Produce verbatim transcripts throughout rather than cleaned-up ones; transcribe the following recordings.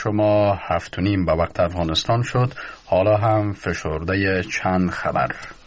شما هفت و نیم به وقت افغانستان شد. حالا هم فشرده چند خبر.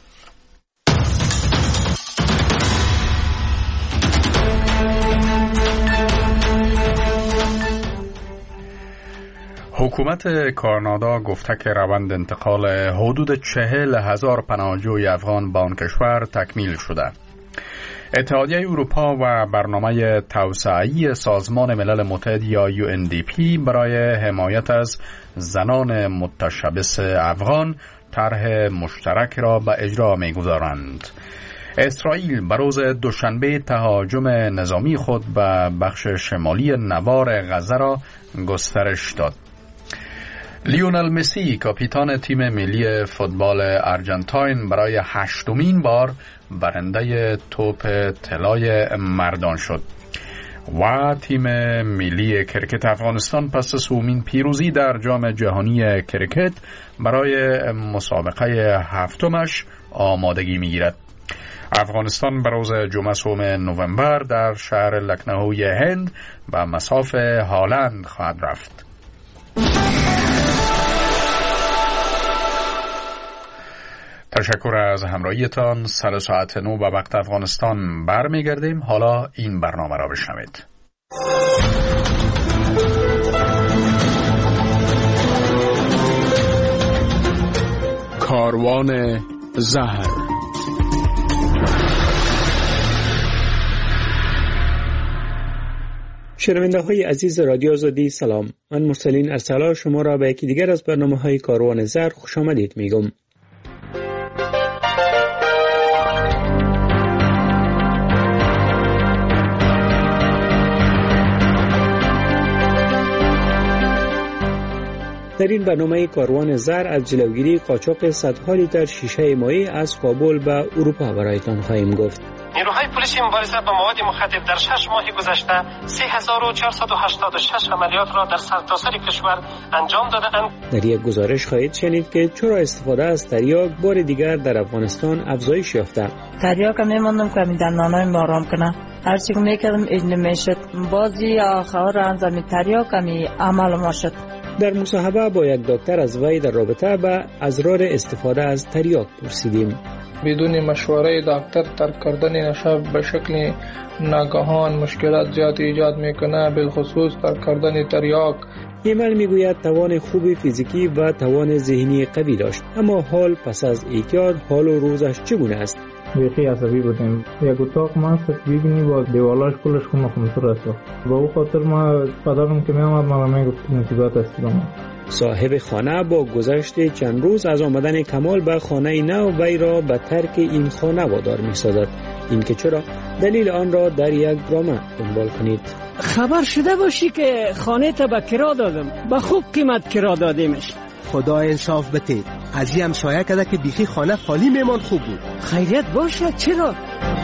حکومت کانادا گفته که روند انتقال حدود چهل هزار پناهجوی افغان به آن کشور تکمیل شده. اتحادیه اروپا و برنامه توسعه‌ای سازمان ملل متحد یا یو ان دی پی برای حمایت از زنان متشبث افغان طرح مشترک را به اجرا می‌گذارند. اسرائیل به روز دوشنبه تهاجم نظامی خود به بخش شمالی نوار غزه را گسترش داد. لیونل مسی کاپیتان تیم ملی فوتبال ارجنتاین برای هشتمین بار برنده توپ طلای مردان شد و تیم ملی کرکت افغانستان پس از سومین پیروزی در جام جهانی کرکت برای مسابقه هفتمش آمادگی می‌گیرد. افغانستان به روز جمعه سوم نوامبر در شهر لکنهوی هند به مصاف هالند خواهد رفت. تشکر از همراهیتان. سر ساعت نو به وقت افغانستان برمیگردیم. حالا این برنامه را بشنوید. کاروان زهر. شنونده های عزیز رادیو آزادی سلام. من مرسلین ارسلا شما را به یکی دیگر از برنامه های کاروان زهر خوش آمدید میگم. در این برنامه کاروان زر از جلوگیری قاچاق صدها لیتر شیشه مایع از کابل به اروپا برایتان خواهیم گفت. نیروهای پلیس مبارزه با مواد مخدر در شش ماه گذشته سه هزار و چهارصد و هشتاد و شش عملیات را در سرتاسر کشور انجام داده‌اند. در یک گزارش خواهید شنید که چرا استفاده از تریاک بار دیگر در افغانستان افزایش یافته. تریاک هم نمی‌ماندم که می دندانای ما آرام کنه. هر چی که می‌کردم این نمی‌شد. بازی آخر انجام تریاک می عمل ما شد. در مصاحبه با یک دکتر از وی در رابطه با اضرار استفاده از تریاک پرسیدیم. بدون مشوره دکتر ترک کردن نشه به شکل ناگهان مشکلات زیاد ایجاد میکنه، بالخصوص ترک کردن تریاک. ایمن میگوید توان خوب فیزیکی و توان ذهنی قوی داشت، اما حال پس از اعتیاد حال و روزش چگونه است؟ بیخی عصبی بودیم. یک اتاق ما است ببینی با دیوالاش کلش خونه خمسور است. با او خاطر ما پدرم که میامد ما میگفت مصیبت است ما. صاحب خانه با گذشت چند روز از آمدن کمال به خانه نو وی را به ترک این خانه وادار می‌سازد. این که چرا؟ دلیل آن را در یک برنامه دنبال کنید. خبر شده باشی که خانه تا به کرا دادم، به خوب قیمت کرا دادیمش. خدا انصاف بده. از این همسایه کده که بیخی خانه خالی میمان خوب بود. خیریت باشه. چرا؟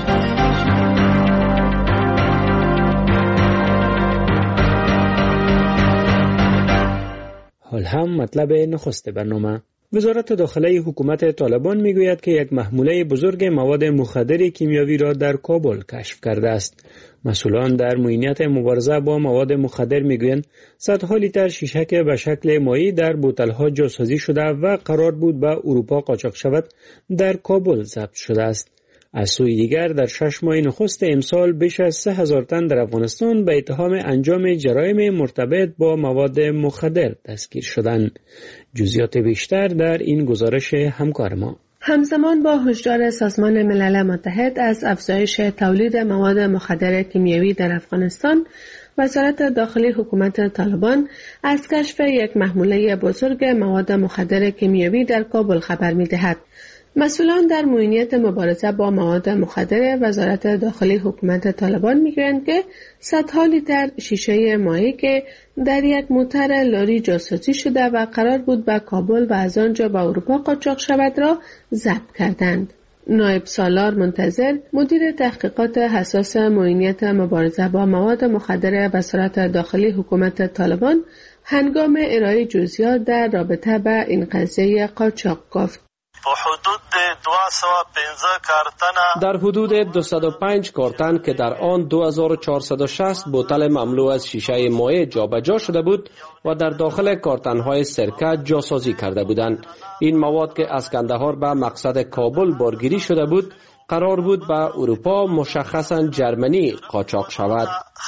حال هم مطلب نخست برنامه. وزارت داخله حکومت طالبان میگوید که یک محموله بزرگ مواد مخدر کیمیاوی را در کابل کشف کرده است. مسئولان در معینات مبارزه با مواد مخدر میگویند صدها لیتر شیشک به شکل مایع در بوتل‌ها جاسازی شده و قرار بود به اروپا قاچاق شود در کابل ضبط شده است. از سوی دیگر در شش ماه نخست امسال بیش از سه هزار تن در افغانستان به اتهام انجام جرایم مرتبط با مواد مخدر دستگیر شدند. جزئیات بیشتر در این گزارش همکار ما. همزمان با هشدار سازمان ملل متحد از افزایش تولید مواد مخدر کیمیاوی در افغانستان، وزارت داخلی حکومت طالبان از کشف یک محموله بزرگ مواد مخدر کیمیاوی در کابل خبر می‌دهد. مسئولان در معینات مبارزه با مواد مخدر وزارت داخلی حکومت طالبان میگویند که صدها لیتر شیشه مایع که در یک موتر لاری جاسازی شده و قرار بود به کابل و از آنجا به اروپا قاچاق شود را ضبط کردند. نایب سالار منتظر، مدیر تحقیقات حساس معینات مبارزه با مواد مخدر وزارت داخلی حکومت طالبان، هنگام ارائه جزئیات در رابطه با این قضیه قاچاق گفت: در حدود دویست و پنج کارتن که در آن دو هزار و چهارصد و شصت بوتل مملو از شیشه مایع جابجا شده بود و در داخل کارتن‌های سرکه جاسازی کرده بودند. این مواد که از کندهار به مقصد کابل بارگیری شده بود قرار بود به اروپا مشخصاً جرمنی قاچاق شود.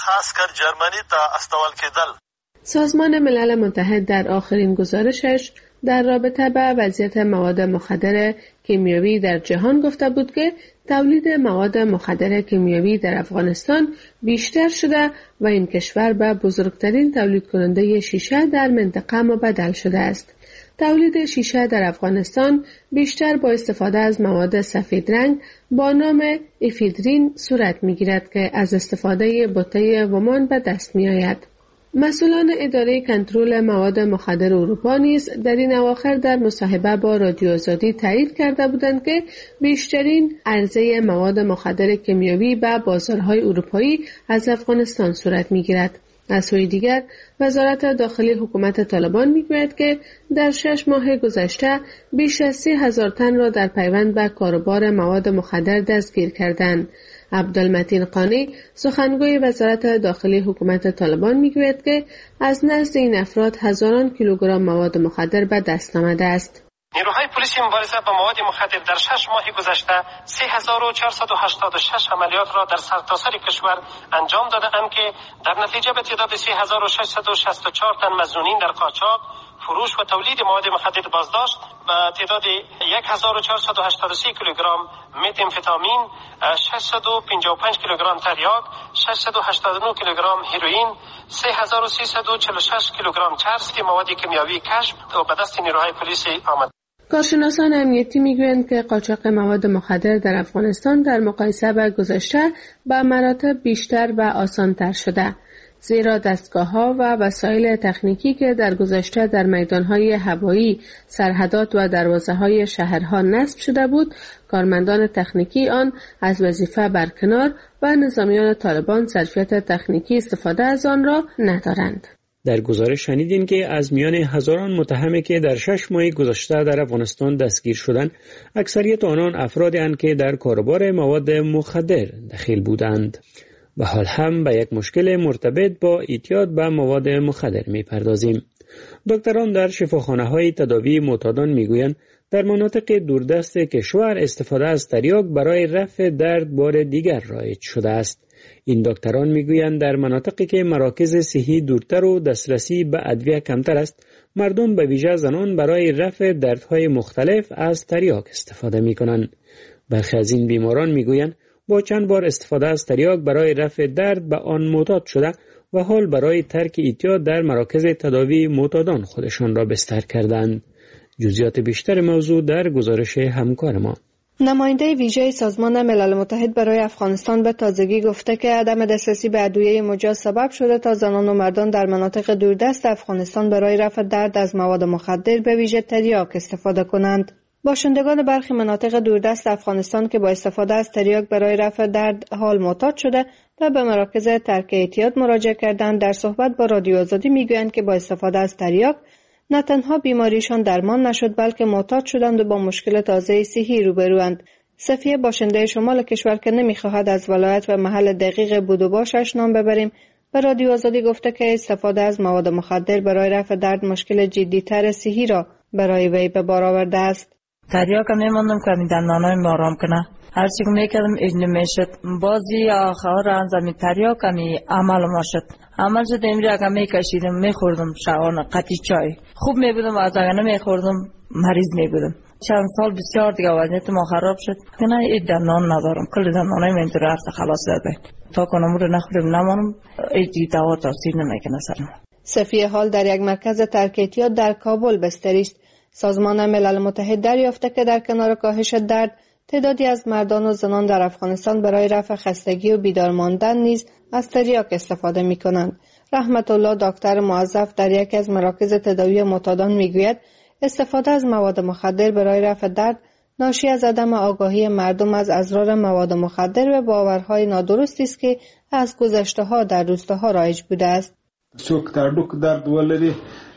سازمان ملل متحد در آخرین گزارشش در رابطه با وضعیت مواد مخدر کیمیایی در جهان گفته بود که تولید مواد مخدر کیمیایی در افغانستان بیشتر شده و این کشور به بزرگترین تولید کننده شیشه در منطقه مبدل شده است. تولید شیشه در افغانستان بیشتر با استفاده از مواد سفید رنگ با نام افیدرین صورت می‌گیرد که از استفاده بوته ومان به دست می‌آید. مسئولان اداره کنترل مواد مخدر اروپا نیز در این اواخر در مصاحبه با رادیو آزادی تایید کرده بودند که بیشترین عرضه مواد مخدر کیمیایی به بازارهای اروپایی از افغانستان صورت می‌گیرد. از سوی دیگر وزارت داخلی حکومت طالبان میگوید که در شش ماه گذشته بیش از سی هزار تن را در پیوند به کاروبار مواد مخدر دستگیر کردند. عبدالمتین قانی سخنگوی وزارت داخلی حکومت طالبان میگوید که از نزد این افراد هزاران کیلوگرم مواد مخدر به دست آمده است. نیروهای پلیس مبارزه با مواد مخدر در شش ماه گذشته سه هزار و چهارصد و هشتاد و شش عملیات را در سرتاسر کشور انجام داده‌اند که در نتیجه به تعداد سه هزار و ششصد و شصت و چهار تن مظنونین در قاچاق، فروش و تولید مواد مخدر بازداشت و تعداد هزار و چهارصد و هشتاد و سه کیلوگرم متامفتامین، ششصد و پنجاه و پنج کیلوگرم تریاک، ششصد و هشتاد و نه کیلوگرم هروئین، سه هزار و سیصد و چهل و شش کیلوگرم چرس مواد کیمیایی کشف و به دست نیروهای پلیس آمد. کارشناسان امنیتی میگویند که قاچاق مواد مخدر در افغانستان در مقایسه با گذشته به مراتب بیشتر و آسان‌تر شده، زیرا دستگاه‌ها و وسایل تکنیکی که در گذشته در میدان‌های هوایی، سرحدات و دروازه‌های شهرها نصب شده بود، کارمندان تکنیکی آن از وظیفه برکنار و نظامیان طالبان ظرفیت تکنیکی استفاده از آن را ندارند. در گزارش شنیدین که از میان هزاران متهمی که در شش ماه گذشته در افغانستان دستگیر شدند، اکثریت آنان افرادی اند که در کاروبار مواد مخدر دخیل بودند. و حال هم به یک مشکل مرتبط با اعتیاد به مواد مخدر می‌پردازیم. دکتران در شفاخانه‌های تداوی معتادان می‌گویند در مناطق دوردست کشور استفاده از تریاک برای رفع درد بار دیگر رایج شده است. این دکتران میگویند در مناطقی که مراکز صحی دورتر و دسترسی به ادویه کمتر است، مردم به ویژه زنان برای رفع دردهای مختلف از تریاک استفاده میکنند. برخی از این بیماران میگویند با چند بار استفاده از تریاک برای رفع درد به آن معتاد شده و حال برای ترک اعتیاد در مراکز تداوی معتادان خودشان را بستر کردند. جزئیات بیشتر موضوع در گزارش همکار ما. نماینده ویژه سازمان ملل متحد برای افغانستان به تازگی گفته که عدم دسترسی به ادویه مجاز سبب شده تا زنان و مردان در مناطق دوردست افغانستان برای رفع درد از مواد مخدر به ویژه تریاک استفاده کنند. باشندگان برخی مناطق دوردست افغانستان که با استفاده از تریاک برای رفع درد حال معتاد شده و به مراکز ترک اعتیاد مراجعه کردند، در صحبت با رادیو آزادی میگویند که با استفاده از تریاک نه تنها بیماریشان درمان نشد بلکه معتاد شدند و با مشکل تازه صحی روبروند. صفیه باشنده شمال کشور که نمیخواهد از ولایت و محل دقیق بود و باشش نام ببریم به رادیو آزادی گفته که استفاده از مواد مخدر برای رفع درد مشکل جدی‌تر صحی را برای وی به بار آورده است. تریاک میموندم که می دندانای ما آرام کنه. هرچی که میکردم ایج نمیشد. بازی آخر انجام تریاک می عمل ما شد. عمل شد امری اگه میکشیدم میخوردم شعان قطی چای. خوب میبودم و از اگه نمیخوردم مریض میبودم. چند سال بسیار دیگه وضعیت ما خراب شد. که نه ایج دندان ندارم. کل دندانای من اینطور هست خلاص داده. تا کنم رو نخورم نمانم ایج دوا تاثیر نمیکنه سرم. صفیه حال در یک مرکز ترک اعتیاد در کابل بستری است. سازمان ملل متحد دریافته که در کنار کاهش درد، تعدادی از مردان و زنان در افغانستان برای رفع خستگی و بیدار ماندن نیز از تریاک استفاده می کنند. رحمت الله دکتر موظف در یکی از مراکز تداوی معتادان می گوید استفاده از مواد مخدر برای رفع درد ناشی از عدم آگاهی مردم از اضرار مواد مخدر و باورهای نادرستی است که از گذشته ها در روستاها رایج بوده است. څوک تاډوک درد ولري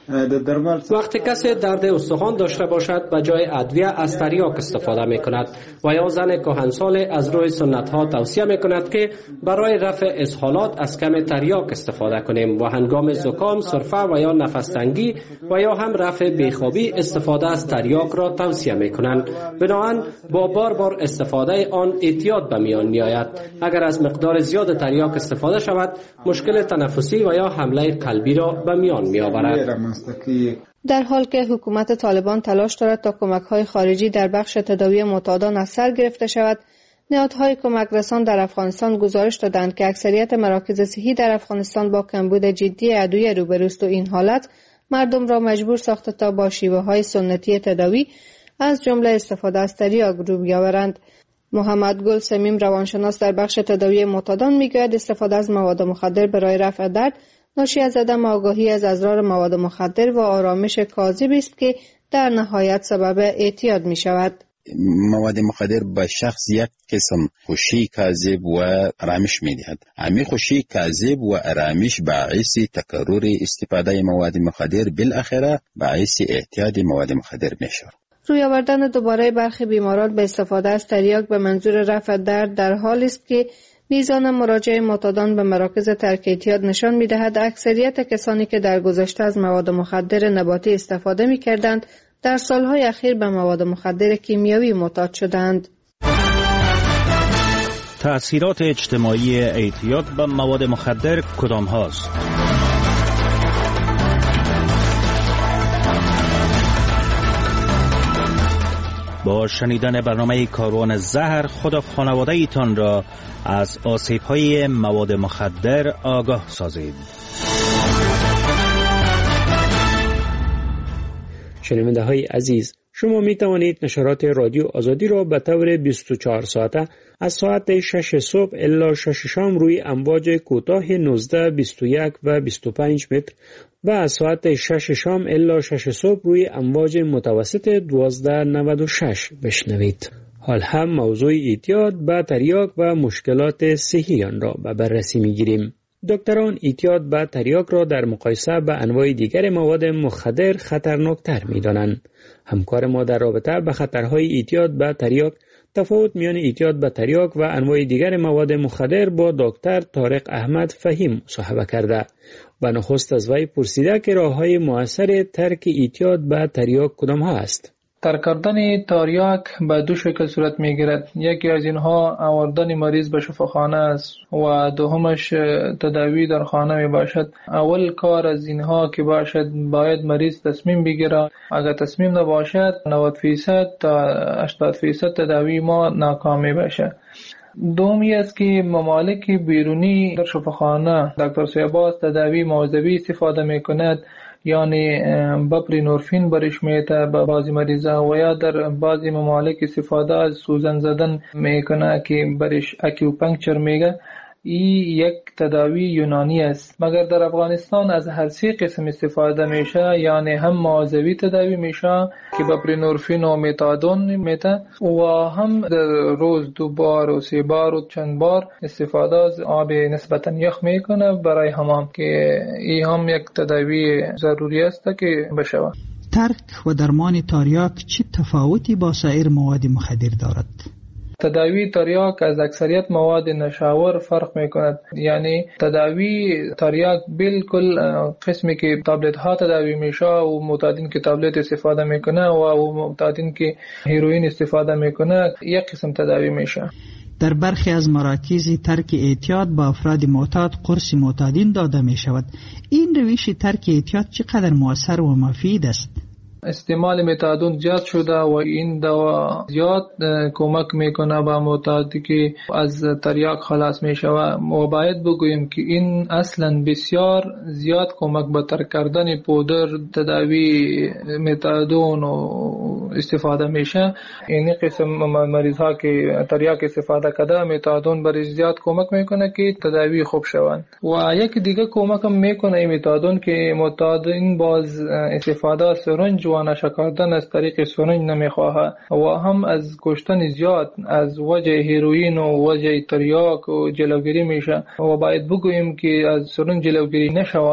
وقتی کسی درد استخوان داشته باشد به جای ادویه از تریاک استفاده می کند و یا زن کهنسال از روی سنت ها توصیه می کند که برای رفع اسهالات از کم تریاک استفاده کنیم و هنگام زکام، سرفه و یا نفس تنگی و یا هم رفع بیخوابی استفاده از تریاک را توصیه می کنند. بنابراین با بار بار استفاده آن احتیاط به میان می آید. اگر از مقدار زیاد تریاک استفاده شود مشکل تنفسی و یا حمله قلبی را به میان می آورد. در حال که حکومت طالبان تلاش دارد تا کمک‌های خارجی در بخش تداوی معتادان از سر گرفته شود، نهادهای کمک رسان در افغانستان گزارش دادند که اکثریت مراکز صحی در افغانستان با کمبود جدی ادویه روبروست و این حالت مردم را مجبور ساخته تا با شیوه‌های سنتی تداوی از جمله استفاده از تریاک رو بیاورند. محمد گل سمیم روانشناس در بخش تداوی معتادان میگوید استفاده از مواد مخدر برای رفع درد ناشی از عدم آگاهی از اضرار مواد مخدر و آرامش کاذبی است که در نهایت سبب اعتیاد می شود. مواد مخدر به شخص یک قسم خوشی کاذب و آرامش می دهد. همین خوشی کاذب و آرامش باعث تکرار استفاده مواد مخدر بالاخره باعث اعتیاد مواد مخدر می شود. روی آوردن دوباره برخی بیماران به استفاده از تریاک به منظور رفع درد در حالی است که میزان مراجعه معتادان به مراکز ترک اعتیاد نشان می‌دهد اکثریت کسانی که در گذشته از مواد مخدر نباتی استفاده می‌کردند در سالهای اخیر به مواد مخدر کیمیایی معتاد شدند. تأثیرات اجتماعی اعتیاد به مواد مخدر کدام هاست؟ با شنیدن برنامه کاروان زهر خود و خانواده ایتان را از آسیب‌های مواد مخدر آگاه سازید. شنونده های عزیز، شما می توانید نشرات رادیو آزادی را به طور بیست و چهار ساعته از ساعت شش صبح الی شش شام روی امواج کوتاه نوزده، بیست و یک و بیست و پنج متر و از ساعت شش شام الی شش صبح روی امواج متوسط دوازده نود و شش بشنوید. حال هم موضوع اعتیاد به تریاک و مشکلات صحی آن را به بررسی می گیریم. دکتران اعتیاد به تریاک را در مقایسه به انواع دیگر مواد مخدر خطرناکتر می دانند. همکار ما در رابطه به خطرهای اعتیاد به تریاک، تفاوت میان اعتیاد به تریاک و انواع دیگر مواد مخدر با دکتر طارق احمد فهیم مصاحبه کرده و نخست از وی پرسیده که راه‌های مؤثر ترک اعتیاد به تریاک کدام ها است. ترک کردن تریاک به دو شکل صورت میگیرد. یکی از اینها آوردن مریض به شفاخانه است و دومش تداوی در خانه می باشد. اول کار از اینها که باشد باید مریض تصمیم بگیره. اگر تصمیم نباشد نود درصد تا هشتاد درصد تداوی ما ناکام می باشد. دومی است که ممالک بیرونی در شفاخانه دکتر سیباز تداوی موضوعی استفاده می کند، یعنی بپرینورفین برش میته به بعضی مریضا و یا در بعضی ممالک استفاده از سوزن زدن میکنه که برش اکیوپنکچر میگه. این یک تداوی یونانی است، مگر در افغانستان از هر سه قسم استفاده میشه، یعنی هم موضوعی تداوی میشه که بپرینورفین و متادون میته و هم در روز دو بار و سه بار و چند بار استفاده از آب نسبتا یخ میکنه برای حمام که این هم یک تداوی ضروری است که بشه. ترک و درمان تریاک چه تفاوتی با سایر مواد مخدر دارد؟ تداوی تریاک از اکثریت مواد نشاور فرق میکند. یعنی تداوی تریاک بالکل قسمی که تابلت ها تداوی میشه و معتادین که تابلت استفاده میکنه و معتادین که هیروئین استفاده میکنه یک قسم تداوی میشه. در برخی از مراکز ترک اعتیاد با افراد معتاد قرص معتادین داده میشود. این روش ترک اعتیاد چقدر مؤثر و مفید است؟ استعمال متادون زیاد شده و این دوا زیاد کمک میکنه به معتادی که از تریاک خلاص میشه و باید بگوییم که این اصلا بسیار زیاد کمک به ترک کردن پودر تداوی متادون و استفاده میشه. این قسم مریض ها که تریاک استفاده کرده متادون برای زیاد کمک میکنه که تداوی خوب شوند. و یک دیگه کمک هم میکنه این متادون که معتادین باز استفاده سرنج و نشه کردن از طریق سرنج نمیخواه و هم از کشتن زیاد از وجه هیروئین و وجه تریاک و جلوگیری میشه و باید بگوییم که از سرنج جلوگیری نشوه.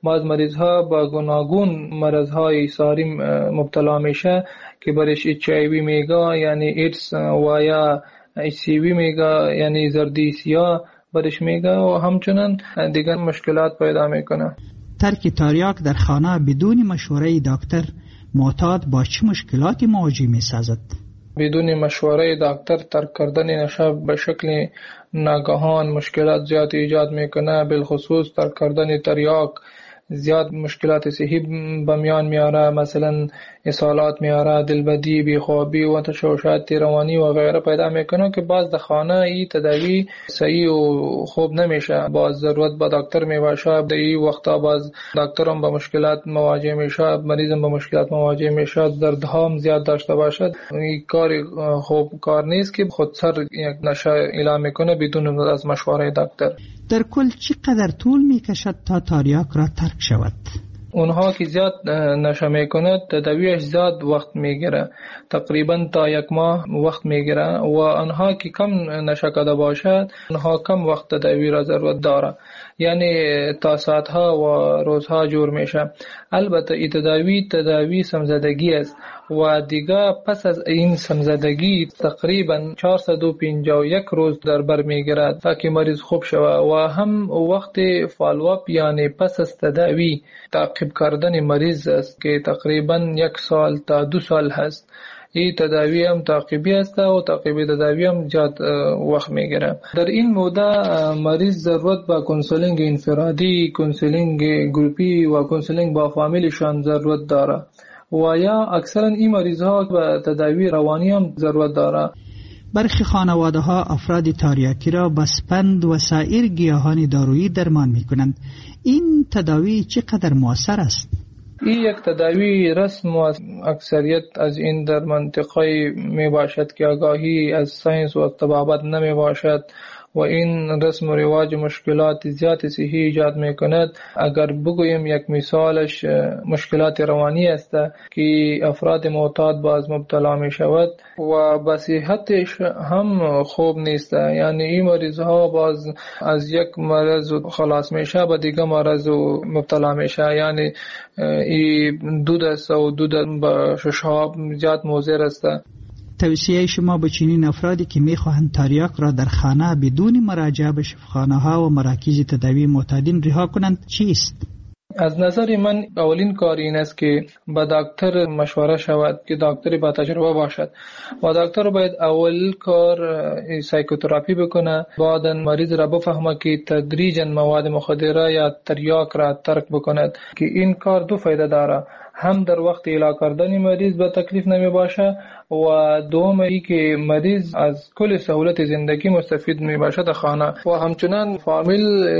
بعض مریض ها با گوناگون مرض های ساری مبتلا میشه که برش اچ آی وی میگه یعنی ایدز و یا اچ سی وی میگه یعنی زردیسیا برش میگه و همچنان دیگر مشکلات پیدا میکنه. ترک تریاک در خانه بدون مشوره دکتر معتاد با چه مشکلاتی مواجه میسازد؟ بدون مشوره دکتر ترک کردن نشه به شکل ناگهان مشکلات زیاد ایجاد میکنه، بالخصوص ترک کردن تریاک زیاد مشکلات صحی بمیان میاره، مثلا اسهالات میاره، دلبدی، بیخوابی و تشوشات روانی و غیره پیدا میکنه که باز در خانه ای تداوی صحیح و خوب نمیشه، باز ضرورت به دکتر میباشه. در این وقتا باز دکتر هم با مشکلات مواجه میشه، مریض هم با مشکلات مواجه میشه، دردها هم زیاد داشته باشد. این کار خوب کار نیست که خود سر یک نشه اعلام میکنه بدون از مشوره دکتر. در کل چقدر طول میکشد تا تریاک را ترک شود؟ اونها که زیاد نشه میکنه تداویش زیاد وقت میگیره، تقریبا تا یک ماه وقت میگیره و آنها که کم نشه کرده باشد اونها کم وقت تداوی را ضرورت داره، یعنی تا ساعتها و روزها جور میشه. البته این تداوی تداوی سمزدگی است و دیگه پس از این سمزدگی تقریبا چهارصد و پنجاه و یک روز در بر میگیرد تا که مریض خوب شود و هم وقت فالوآپ یعنی پس از تداوی تعقیب کردن مریض است که تقریبا یک سال تا دو سال هست. این تداوی هم تعقیبی است و تعقیبی تداوی هم زیاد وقت میگیره. در این مدت مریض ضرورت با کنسولینگ انفرادی، کنسولینگ گروپی و کنسولینگ با فامیلشان ضرورت داره و یا اکثرا این مریض ها به تداوی روانی هم ضرورت داره. برخی خانواده ها افراد تریاکی را با سپند و سایر گیاهان دارویی درمان می کنند. این تداوی چقدر مؤثر است؟ این یک تداوی رسم و اکثریت از این در منطقه می باشد که آگاهی از ساینس و طبابت نمی باشد و این رسم و رواج مشکلات زیاد صحی ایجاد می کند. اگر بگویم یک مثالش مشکلات روانی است که افراد معتاد باز مبتلا می شود و به صحتش هم خوب نیست، یعنی این مریض ها باز از یک مرض خلاص میشه به دیگه مرض مبتلا میشه، یعنی این دود است و دود به ششاب زیاد مضر است. توصیه شما به چنین افرادی که میخواهند تریاک را در خانه بدون مراجعه به شفاخانه ها و مراکز تداوی معتادین رها کنند چیست؟ از نظر من اولین کار این است که با دکتر مشوره شود که دکتری با تجربه باشد و دکتر باید اول کار سایکوتراپی بکنه، بعدا مریض را بفهمه که تدریجا مواد مخدره یا تریاک را ترک بکند که این کار دو فایده داره، هم در وقت علاج کردن مریض به تکلیف نمی باشه و دوم ای که مریض از کل سهولت زندگی مستفید می باشه در خانه و همچنان فامیل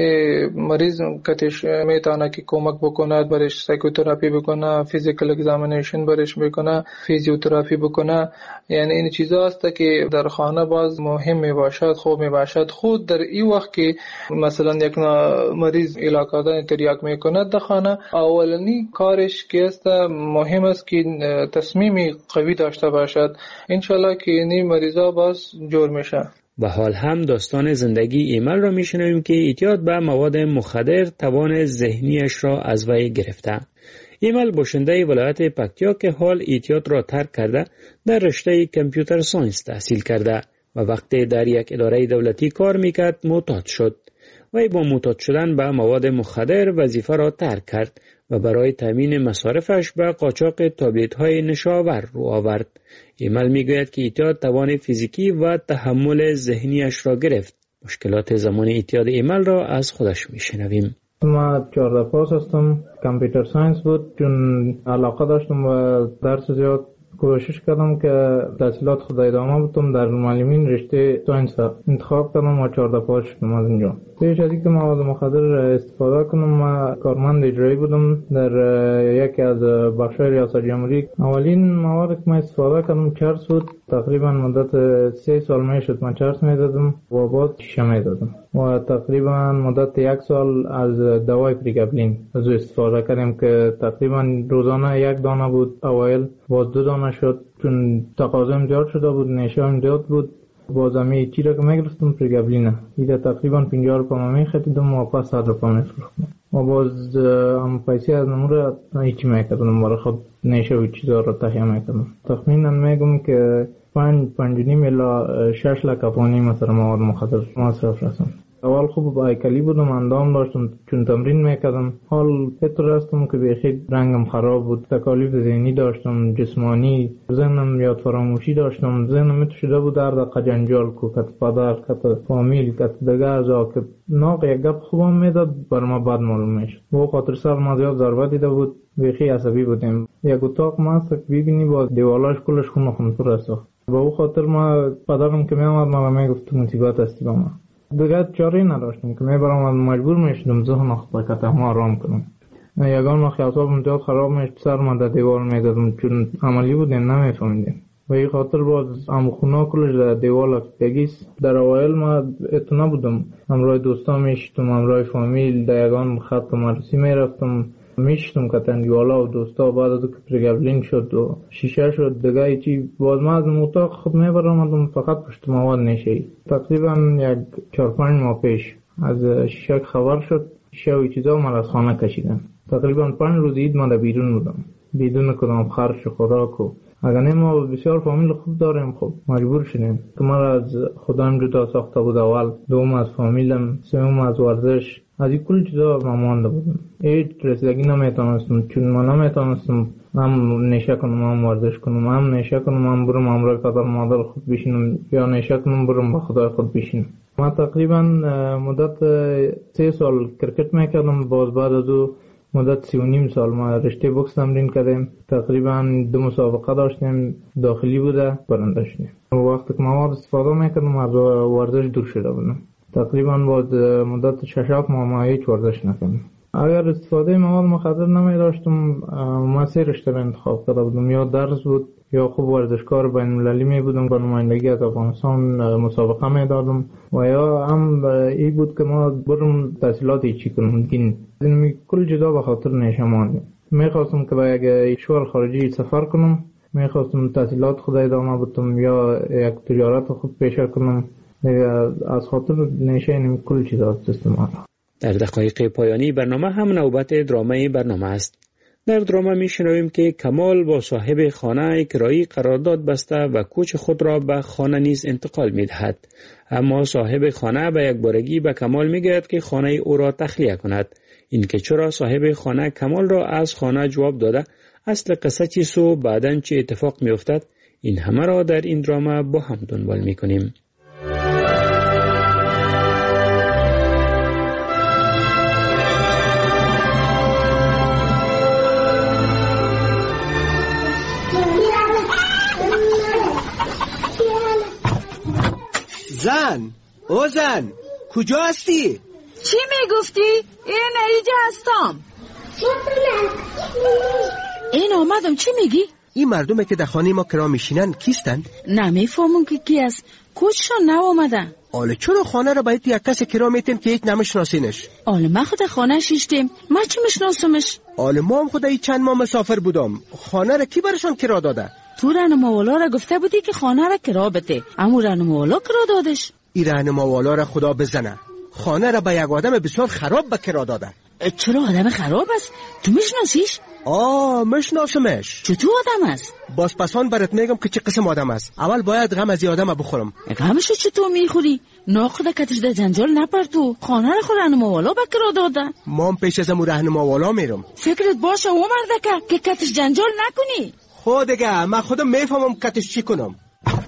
مریض کتش میتونه که کمک بکنه، برش سایکوتراپی بکنه، فیزیکال اگزامینیشن برش بکنه، فیزیوتراپی بکنه. یعنی این چیزا است که در خانه باز مهم می باشد، خوب می باشد. خود در این وقت که مثلا یک مریض علاج کردن تریاک میکنه در خانه، اولنی کارش که است مهم است که تصمیمی قوی داشته باشد. انشالله که این مریضا باز جور میشه. و حال هم داستان زندگی ایمل را میشنویم که اعتیاد به مواد مخدر توان ذهنیش را از وی گرفته. ایمل باشنده ولایت پکتیا که حال اعتیاد را ترک کرده در رشته کامپیوتر ساینس تحصیل کرده و وقتی در یک اداره دولتی کار میکرد معتاد شد. وی با معتاد شدن به مواد مخدر وظیفه را ترک کرد و برای تامین مصارفش به قاچاق تابلت های نشاور رو آورد. ایمل میگوید که اعتیاد توان فیزیکی و تحمل ذهنیش را گرفت. مشکلات زمان اعتیاد ایمل را از خودش میشنویم. ما چهارده پاس هستم، کامپیوتر ساینس بود، چون علاقه داشتم و درس زیاد کوشش کردم که تحصیلات خود ادامه بدم، در معلمین رشته ساینس انتخاب کردم و چهارده پاس شدم از اینجا. پیش از اینکه مواد مخدر استفاده کنم ما کارمند اجرایی بودم در یکی از بخش‌های ریاست جمهوری. اولین مواد که ما استفاده کردم چرس بود، تقریبا مدت سه سال میشد من چرس میدادم و بعد شیشه میدادم و تقریبا مدت یک سال از دوای پریگابلین از استفاده کردیم که تقریبا روزانه یک دانه بود، اوایل باز دو دانه شد چون تقاضا زیاد شده بود، نشه هم زیاد بود. بازمی چی را که میگرفتم پریگابلینه ایده تقریبا پنجاه روپا میخریدم و پس صد روپا میفروختم و باز هم پیسی از نمور هیچی میکردم برای خود نیشه و چیزا رو تهیه میکردم. تخمینا میگم که پنج پنج و نیم الا شش لک افغانی مثلا مواد مخدر مصرف رسم. اول خوب هیکلی بودم، اندام داشتم چون تمرین میکردم. حال فطر هستم که بیخی رنگم خراب بود، تکالیف ذهنی داشتم، جسمانی، ذهنم یاد فراموشی داشتم. ذهنم میتو شده بود در دقیقه جنجال کو، کت پدر، کت فامیل، کت دگه ازا که ناق یک گپ خوبم میداد بر ما بد معلوم میشد. با خاطر سر ما زیاد ضربه دیده بود، بیخی عصبی بودیم. یک اتاق ما است که ببینی با دیوالاش کلش خون خون پر است. با او خاطر ما پدرم که میامد ما میگفت تو مصیبت هستی با ما. دیگه چاره نداشتم که میبرم مجبور میشدم ذهن خود که تمام آرام کنم. یگان وقت اعصابم زیاد خراب میشد سر من در دیوار میدادم چون عملی بودیم نمیفهمیدیم. و این خاطر باز ام خونا کلش در دیوار بگیس. در اوایل ما اتو نبودم، همراه دوستا میشتم، همراه فامیل در یگان خط مرسی میرفتم میشتم که تن دیوالا و دوستا. بعد از که پرگبلینگ شد و شیشه شد دیگه ایچی باز ما از اتاق خود میبرم فقط پشت مواد نشه. تقریبا یک چهار پنج ماه پیش از شیشه خبر شد، شیشه و چیزا ما از خانه کشیدن. تقریبا پنج روز عید ما در بیرون بودم بدون کدام خرج خوراک و اگر نه ما بسیار فامیل خوب داریم خب مجبور شدیم که ما را از خودم جدا ساخته بود. اول دوم از فامیلم، سوم از ورزش، از این کل چیزا ما مانده بودم. هیچ رسیدگی نمیتونستم چون ما نمیتونستم هم نشه کنم، هم ورزش کنم، هم نشه کنم، هم برم همراه پدر مادر خود بشینم یا نشه کنم برم با خدای خود بشینم. ما تقریبا مدت سه سال کرکت میکردم. باز بعد از او مدت سی و نیم سال ما رشته بوکس تمرین کردیم. تقریبا دو مسابقه داشتیم، داخلی بوده، برنده شدیم. وقتی که مواد استفاده میکردم از ورزش دور شده بودم. تقریبا بعد مدت شش هفت ماه ما هیچ ورزش نکردم. اگر استفاده مواد مخدر نمی داشتم ما سه رشته را انتخاب کرده بودم، یا درس بود یا خوب ورزشکار بین المللی می بودم با نمایندگی از افغانستان مسابقه می دادم، و یا هم این بود که ما برم تحصیلات چی کنم. دین این کل جدا به خاطر نشمان می خواستم که با یک کشور خارجی سفر کنم، می خواستم تحصیلات خود ادامه بدم یا یک تجارت خود پیشه کنم. از خاطر نشه این کل چیزا استعمال. در دقایق پایانی برنامه هم نوبت درامه برنامه است. در درامه می شنویم که کمال با صاحب خانه کرایی قرارداد بسته و کوچ خود را به خانه نیز انتقال می دهد. اما صاحب خانه به یک بارگی به کمال می گوید که خانه او را تخلیه کند. این که چرا صاحب خانه کمال را از خانه جواب داده، اصل قصه چیست و بعداً چه اتفاق می افتد، این همه را در این درامه با هم دنبال می کنیم. زن، او زن، کجا هستی؟ چی میگفتی؟ این ایجا هستم. این آمدم، چی میگی؟ این مردمه که در خانه ما کرا میشینن کیستن؟ نمیفهمم که کی است. کجشان نو آمدن؟ آله چرا خانه را باید یک کس کرا میتیم که هیچ نمیشناسینش؟ آله ما خود خانه شیشتیم، ما چی میشناسمش؟ آله ما هم خود ای چند ماه مسافر بودم. خانه را کی برشان کرا داده؟ تو رهنماوالا را گفته بودی که خانه را کرا بده، اما رهنماوالا کرا دادش. این رهنماوالا را خدا بزنه، خانه را به یک آدم بسیار خراب به کرا داده. چرا آدم خراب است؟ تو میشناسیش؟ آه میشناسمش. چطور آدم است؟ باز پسان برات میگم که چه قسم آدم است. اول باید غم از این آدم بخورم. غمشو چطور میخوری؟ ناخدا کتش در جنجال نپر، تو خانه را خود رهنماوالا به کرا داده. ما هم پیش از امو رهنماوالا میرم. فکرت باشه او مرده که کتش جنجال نکنی. خود دیگه من خودم میفهمم کتش چی کنم.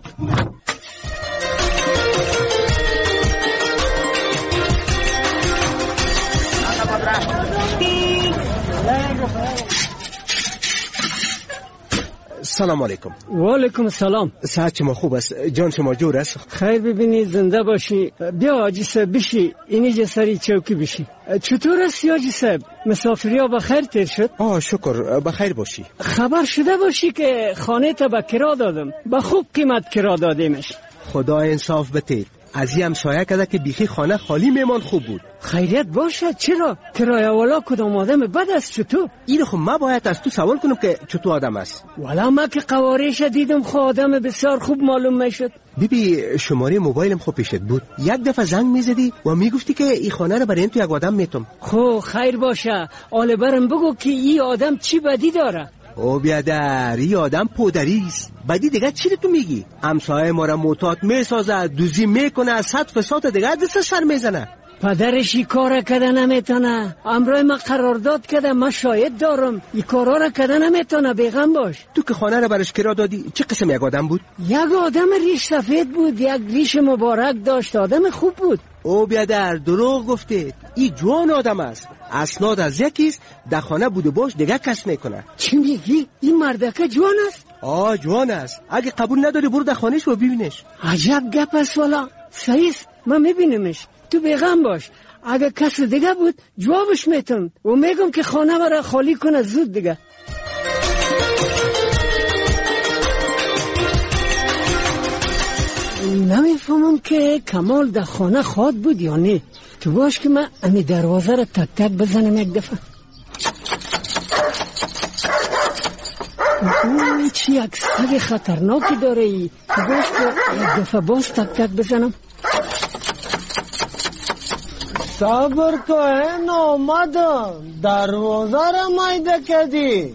سلام علیکم. و علیکم سلام. صحت شما خوب است؟ جان شما جور است؟ خیر ببینی، زنده باشی. بیا حاجی صاحب بشی، اینجا سری چوکی بشی. چطور است حاجی صاحب؟ مسافری ها بخیر تیر شد؟ آه شکر، بخیر باشی. خبر شده باشی که خانه تا به کرا دادم، به خوب قیمت کرا دادیمش. خدا انصاف بده. از این هم شایع کرده که بیخی خانه خالی میمان خوب بود. خیریت باشه. چرا؟ کرایه والا کدام آدم بد است چطور؟ این خب ما باید از تو سوال کنم که چطور آدم است. والا ما که قوارش دیدم خود آدم بسیار خوب معلوم میشد. بیبی شماره موبایلم خب پیشت بود، یک دفعه زنگ میزدی و میگفتی که این خانه رو برای این تو یک آدم میتم. خب خیر باشه، آله برم بگو که این آدم چی بدی داره. او بیادر، این آدم پودریست. بدی دیگه چی تو میگی؟ همسایه ما را معتاد میسازه، دوزی میکنه، صد فساد دیگه دست سر میزنه. پدرش این کار کرده نمیتونه. امروز ما قرارداد کرده، ما شاهد دارم این کارا را کرده نمیتونه. بیغم باش. تو که خانه را برش کرا دادی چه قسم یک آدم بود؟ یک آدم ریش سفید بود، یک ریش مبارک داشت، آدم خوب بود. او بیادر دروغ گفته، این جوان آدم است. اسناد از یکیست، در خانه بوده باش دیگه کس میکنه. چی میگی؟ این مردکه جوان است؟ آه جوان است. اگه قبول نداری برو در خانهش و ببینش. عجب گپ است والا. صحیح من میبینمش. تو بیغم باش، اگه کس دیگه بود جوابش میتم و میگم که خانه برای خالی کنه زود دیگه. نمیفهمم که کمال در خانه خواد بود یا نه. تو باش که من امی دروازه را تک تک بزنم یک دفعه. اوه چی یک سگ خطرناکی داره ای. تو باش که یک دفعه باز تک تک بزنم. صبر کن آمدم، دروازه را مایده کردی.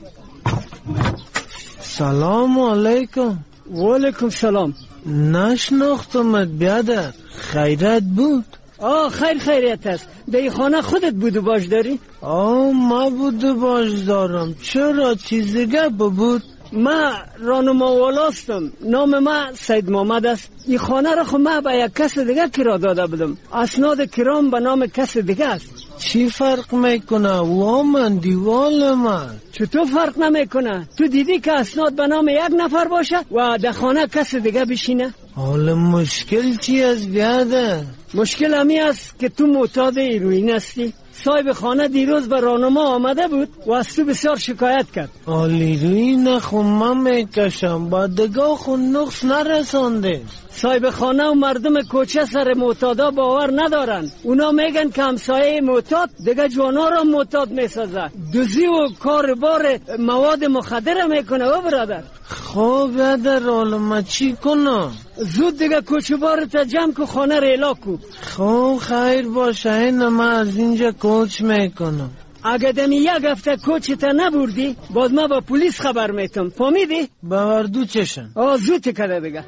سلام علیکم. و علیکم سلام. نشناختمت بیادر، خیرت بود؟ آه خیر خیریت است. در این خانه خودت بود و باش داری؟ آه ما بود و باش دارم. چرا چیزیگه بود؟ ما رانما والاستم، نام ما سید محمد است. این خانه را خود ما به یک کس دیگه کرا داده بودم. اسناد کرام به نام کس دیگه است. چی فرق میکنه؟ و من دیوال من چطور فرق نمیکنه؟ تو دیدی که اسناد به نام یک نفر باشه و در خانه کس دیگه بشینه؟ حالا مشکل چی است بیاده؟ مشکل همی است که تو معتاد هیروئین هستی. صاحب خانه دیروز به راهنما آمده بود و از تو بسیار شکایت کرد. هیروئین خون من میکشم، با دگاه خون نقص نرسانده. صاحب خانه و مردم کوچه سر معتادا باور ندارن. اونا میگن که همسایه معتاد دیگه جوانا را معتاد میسازه. دوزی و کار بار مواد مخدر میکنه و برادر. خب بیادر حالا ما چی کنم؟ زود دیگه کوچه بارت جمع که خانه را اعلا کو. خب خیر باشه، این ما از اینجا کوچ میکنم. اگه دمی یک هفته کوچتا نبردی باز ما با پلیس خبر میتم. فهمیدی؟ باوردو چشن. آه زود کده دیگه.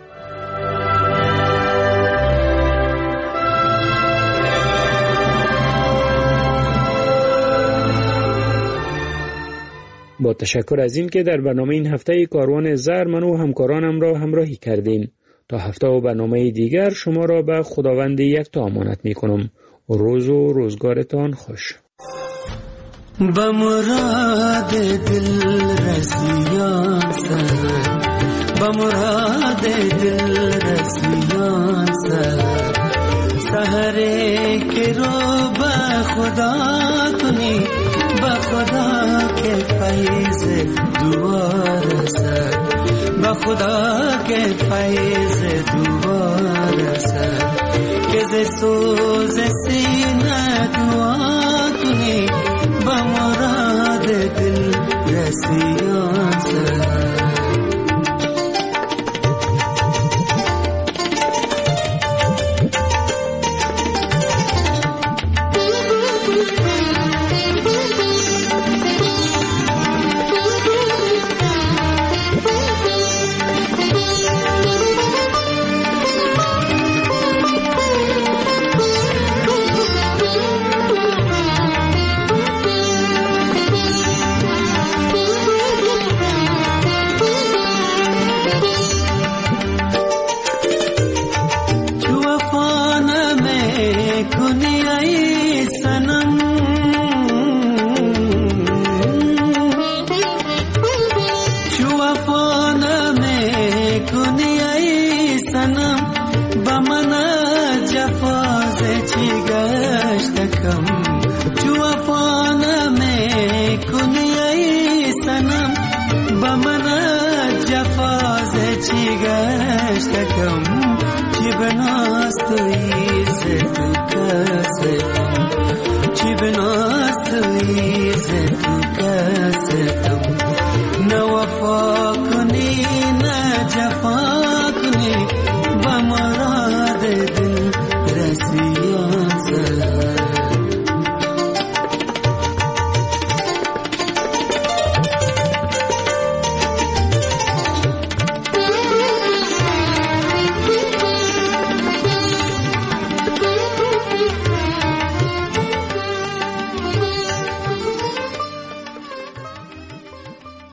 با تشکر از این که در برنامه این هفته کاروان زر من و همکارانم را همراهی کردین. تا هفته و برنامه دیگر شما را به خداوند یکتا امانت می کنم. روز و روزگارتان خوش. به مراد دل رسیان سر، به مراد دل رسیان سر، سحره که رو به خدا کنی، به خدا که فیض دوار سر، به خدا که فیض دوار سر، که ز سوز سینه دعا کنی، به مراد دل رسیان سر. ये बनास तो ये से तू कैसे